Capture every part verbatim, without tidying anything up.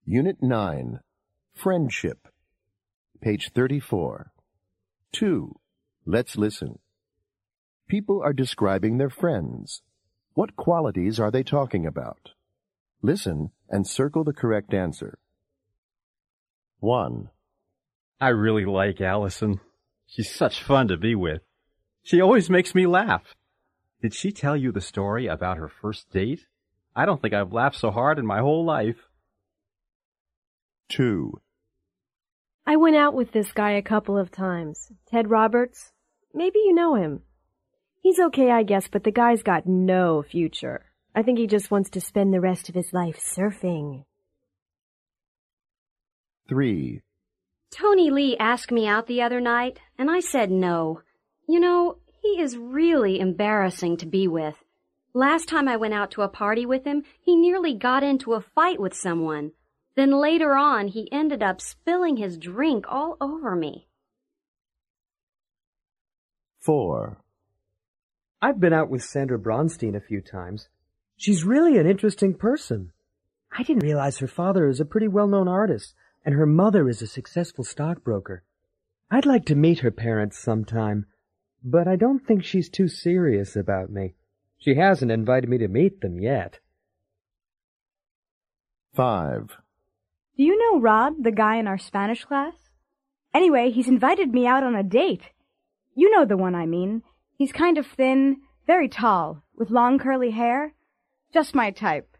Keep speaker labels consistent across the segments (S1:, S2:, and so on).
S1: Unit nine, Friendship. Page thirty-four. two. Let's listen. People are describing their friends. What qualities are they talking about? Listen and circle the correct answer. one.
S2: I really like Allison. She's such fun to be with. She always makes me laugh. Did she tell you the story about her first date? I don't think I've laughed so hard in my whole life.
S1: two.
S3: I went out with this guy a couple of times. Ted Roberts. Maybe you know him. He's okay, I guess, but the guy's got no future. I think he just wants to spend the rest of his life surfing.
S1: three.
S4: Tony Lee asked me out the other night, and I said no. You know, he is really embarrassing to be with. Last time I went out to a party with him, he nearly got into a fight with someone. Then later on, he ended up spilling his drink all over me.
S1: four.
S5: I've been out with Sandra Bronstein a few times. She's really an interesting person. I didn't realize her father is a pretty well-known artist, and her mother is a successful stockbroker. I'd like to meet her parents sometime, but I don't think she's too serious about me. She hasn't invited me to meet them yet.
S1: five.
S6: Do you know Rod, the guy in our Spanish class? Anyway, he's invited me out on a date. You know the one I mean. He's kind of thin, very tall, with long curly hair. Just my type.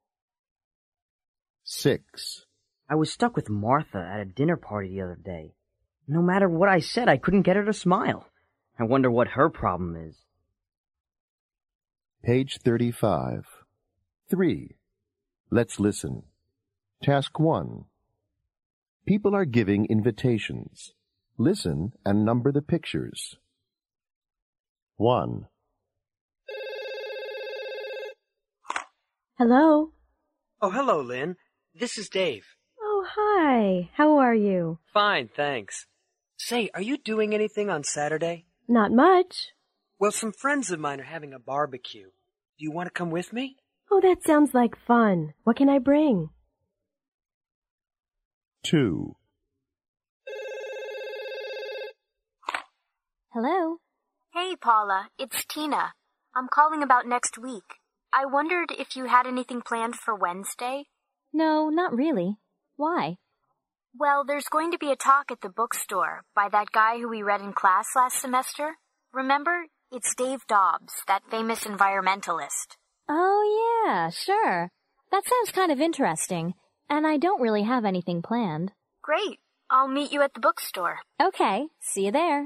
S1: six.
S7: I was stuck with Martha at a dinner party the other day. No matter what I said, I couldn't get her to smile. I wonder what her problem is.
S1: Page thirty-five. three. Let's listen. Task one. People are giving invitations. Listen and number the pictures. one.
S3: Hello?
S5: Oh, hello, Lynn. This is Dave.
S3: Oh, hi. How are you?
S5: Fine, thanks. Say, are you doing anything on Saturday?
S3: Not much.
S5: Well, some friends of mine are having a barbecue. Do you want to come with me?
S3: Oh, that sounds like fun. What can I bring?
S1: two.
S8: Hello?
S9: Hey, Paula, it's Tina. I'm calling about next week. I wondered if you had anything planned for Wednesday?
S8: No, not really. Why?
S9: Well, there's going to be a talk at the bookstore by that guy who we read in class last semester. Remember? It's Dave Dobbs, that famous environmentalist.
S8: Oh, yeah, sure. That sounds kind of interesting, and I don't really have anything planned.
S9: Great. I'll meet you at the bookstore.
S8: Okay, see you there.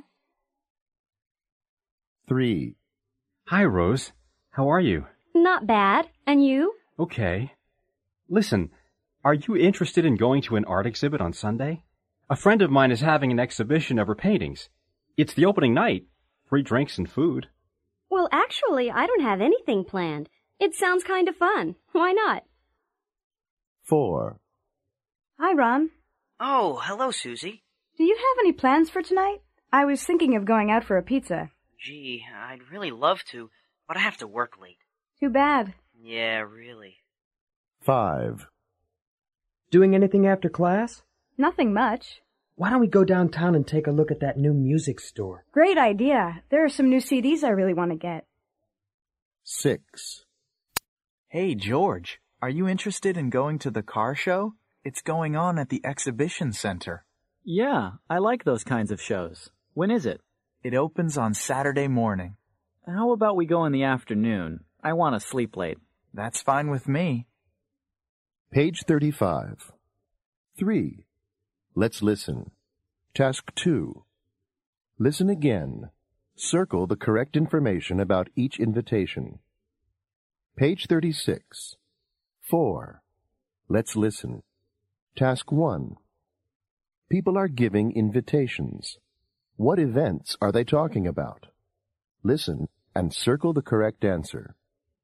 S1: three.
S2: Hi, Rose. How are you?
S4: Not bad. And you?
S2: Okay. Listen, are you interested in going to an art exhibit on Sunday? A friend of mine is having an exhibition of her paintings. It's the opening night. Free drinks and food.
S4: Well, actually, I don't have anything planned. It sounds kind of fun. Why not?
S1: four.
S6: Hi, Ron.
S7: Oh, hello, Susie.
S6: Do you have any plans for tonight? I was thinking of going out for a pizza.
S7: Gee, I'd really love to, but I have to work late.
S6: Too bad.
S7: Yeah, really.
S1: five.
S5: Doing anything after class?
S6: Nothing much.
S5: Why don't we go downtown and take a look at that new music store?
S6: Great idea. There are some new C Ds I really want to get.
S1: six.
S10: Hey, George, are you interested in going to the car show? It's going on at the exhibition center.
S11: Yeah, I like those kinds of shows. When is it?
S10: It opens on Saturday morning.
S11: How about we go in the afternoon? I want to sleep late.
S10: That's fine with me.
S1: Page thirty-five. three. Let's listen. Task two. Listen again. Circle the correct information about each invitation. Page thirty-six. four. Let's listen. Task one. People are giving invitations. What events are they talking about? Listen and circle the correct answer.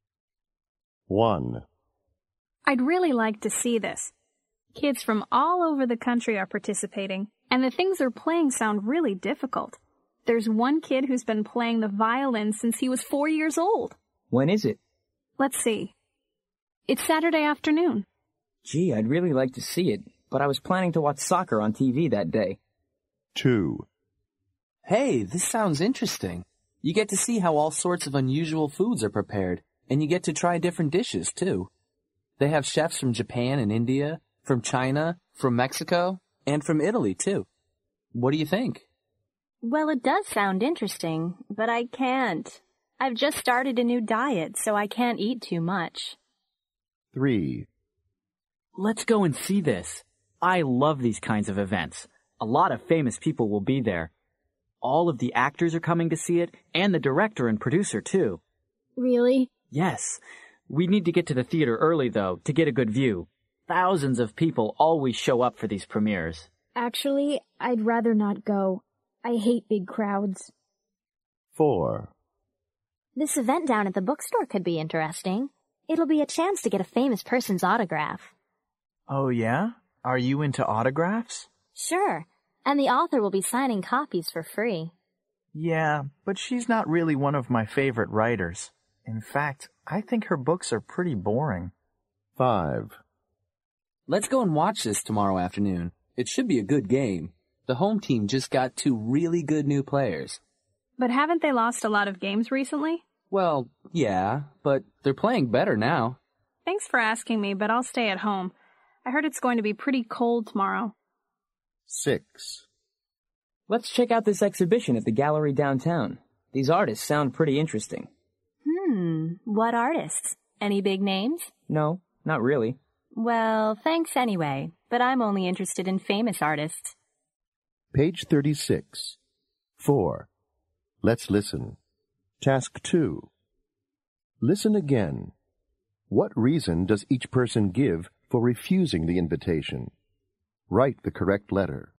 S1: one.
S12: I'd really like to see this. Kids from all over the country are participating, and the things they're playing sound really difficult. There's one kid who's been playing the violin since he was four years old.
S11: When is it?
S12: Let's see. It's Saturday afternoon.
S13: Gee, I'd really like to see it, but I was planning to watch soccer on T V that day.
S1: two.
S14: Hey, this sounds interesting. You get to see how all sorts of unusual foods are prepared, and you get to try different dishes, too. They have chefs from Japan and India, from China, from Mexico, and from Italy, too. What do you think?
S8: Well, it does sound interesting, but I can't. I've just started a new diet, so I can't eat too much.
S1: three.
S11: Let's go and see this. I love these kinds of events. A lot of famous people will be there. All of the actors are coming to see it, and the director and producer, too.
S8: Really?
S11: Yes. We need to get to the theater early, though, to get a good view. Thousands of people always show up for these premieres.
S12: Actually, I'd rather not go. I hate big crowds.
S1: four.
S8: This event down at the bookstore could be interesting. It'll be a chance to get a famous person's autograph.
S10: Oh, yeah? Are you into autographs?
S8: Sure. And the author will be signing copies for free.
S10: Yeah, but she's not really one of my favorite writers. In fact, I think her books are pretty boring.
S1: five.
S14: Let's go and watch this tomorrow afternoon. It should be a good game. The home team just got two really good new players.
S12: But haven't they lost a lot of games recently?
S14: Well, yeah, but they're playing better now.
S12: Thanks for asking me, but I'll stay at home. I heard it's going to be pretty cold tomorrow.
S1: six.
S13: Let's check out this exhibition at the gallery downtown. These artists sound pretty interesting.
S8: Hmm, what artists? Any big names?
S13: No, not really.
S8: Well, thanks anyway, but I'm only interested in famous artists.
S1: Page thirty-six. four. Let's listen. Task two. Listen again. What reason does each person give for refusing the invitation? Write the correct letter.